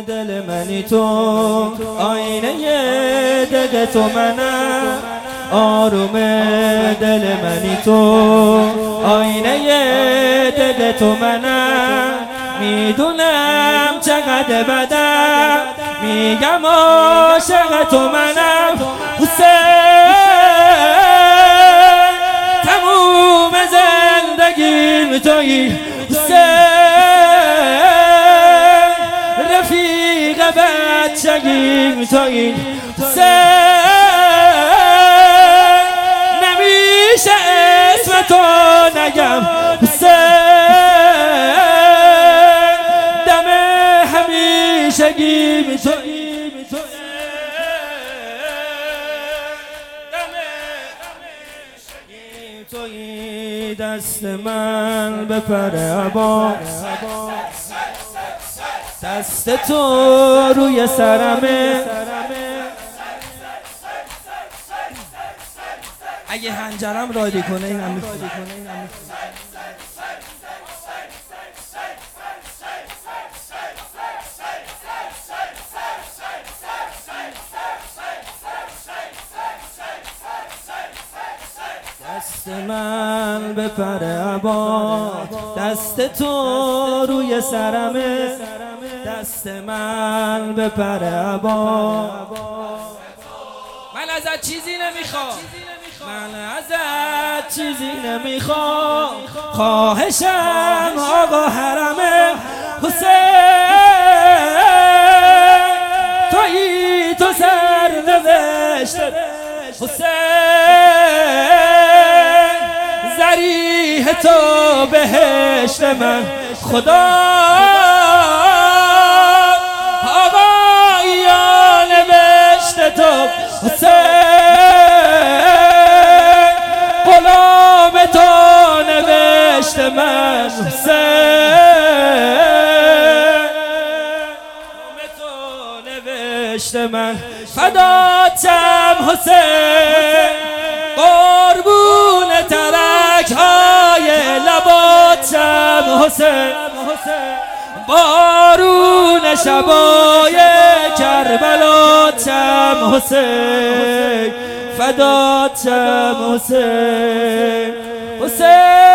دل منی تو، آینه دل تو منم. آروم دل منی تو، آینه دل تو منم. میدونم چقدر بدم، میگم عاشق تو منم. حسین تموم زندگیم تویی، حسین رفیق بچگیم تویی، حسین نمیشه اسم تو نگم، حسین دم همیشگیم تویی، تویی. دست من بپره عبا، دست تو روی سرمه. اگه هنجرم رادی کنه این هم میخواد. دست من بپره عبا، دست تو روی سرمه. دست من بپره عبا، من ازت چیزی نمیخوام، من ازت چیزی نمیخوام. خواهشم آقا حرمه، حسین تویی تو سرنوشت، حسین ذریح تو بهشت من. خدا آقا یا نوشت تو، حسین غلام تو نوشت من، حسین غلام تو نوشت من. فداتم حسین قربون ترک های لباتم، حسین بارون شبای کربلاتم، حسین فداتم حسین، حسین